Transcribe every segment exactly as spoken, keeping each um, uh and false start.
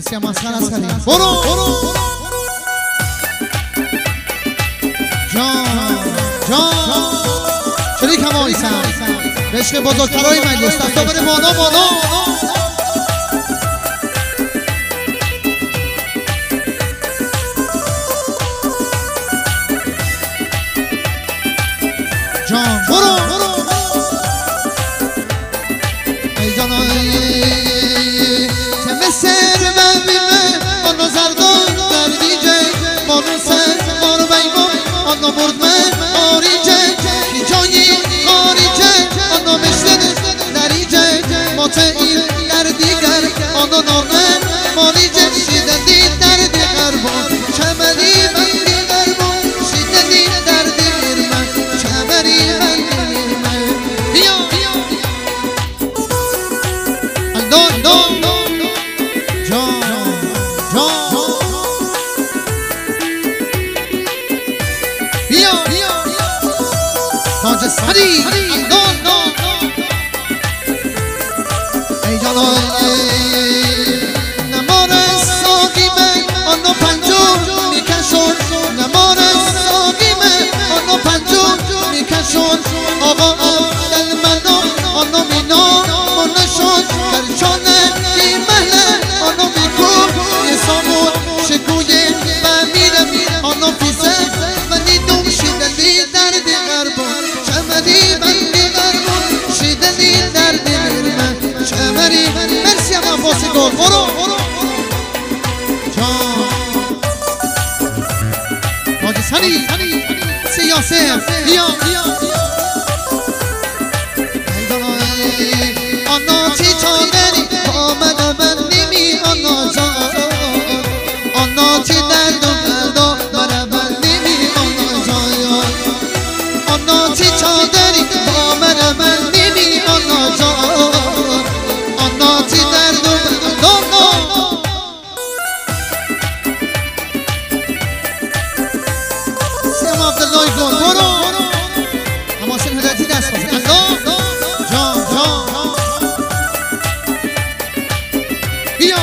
مرسی مسخره است کردیم. برو برو جان جان شریک هم آیسم به عشق بزرگترهای مجلس دستا بره بالا بالا جان برو ای جانای سر من بیمه آنو زردان در دیجه بانو سر بانو بیمه آنو بردمه آریجه کی جایی خاریجه آنو مشتد دریجه متعیل در دیگر آنو نارمه مالیجه شیددی در دیگر بان چمری من دیگر بان شیددی در دیگر من چمری من دیگر من بیا دان دان سری دان دان ای جانان نمار ساقیمه آنو پنجم میکشون نمار ساقیمه آنو پنجم میکشون آقا دل منو آنو مینا منشون کرچانه ای محله آنو میکن یه سامون شکویه و میرم آنو پیسه و نیدوم شیدلی در دیگر بون چمری من دیگر بون شیدلی در دیگر من چمری مرسی هم عباسی گل برو جان باجی سنی سیاسه بیا آنا چی چادری با من من نیمی آنا جان آنا چی درد و بلدا من من نیمی آنا جان آنا چی چادری با من من نیمی آنا جان آنا چی درد و بلدا سیم عبدالله گل برو هماسن هدایتی دست بازن جان جان بیا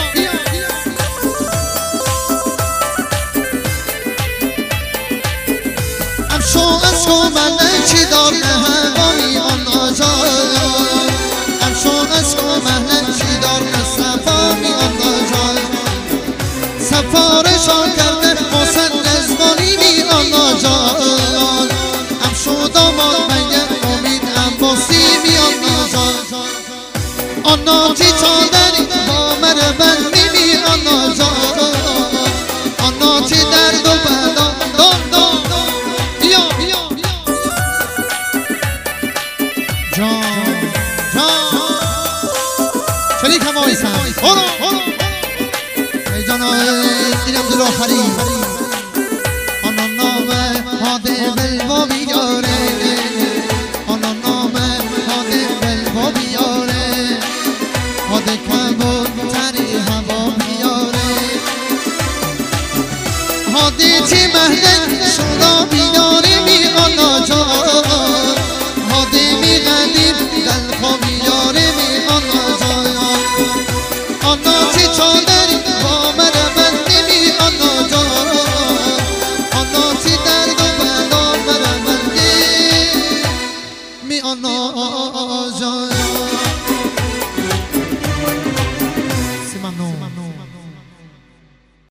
امشو امشو من چی دار نهوامی آنا جان امشو امشو من چی دار نصفامی آنا جان سفارشان کرده حسن نزمانی می آنا جان امشو داماد بگه امید عباسی می آنا جان آنا چی چادری با من بندی می آنا جان آنا چی درد و بلا دان دان بیا جان جان شریک هم آیسم برو ای جانای اینم دل آخری آنا نامه حاده بلوا بیاره آنا نامه حاده بلوا بیاره حاده کبود تری هوا بیاره حاده چی مهده شورا بیاره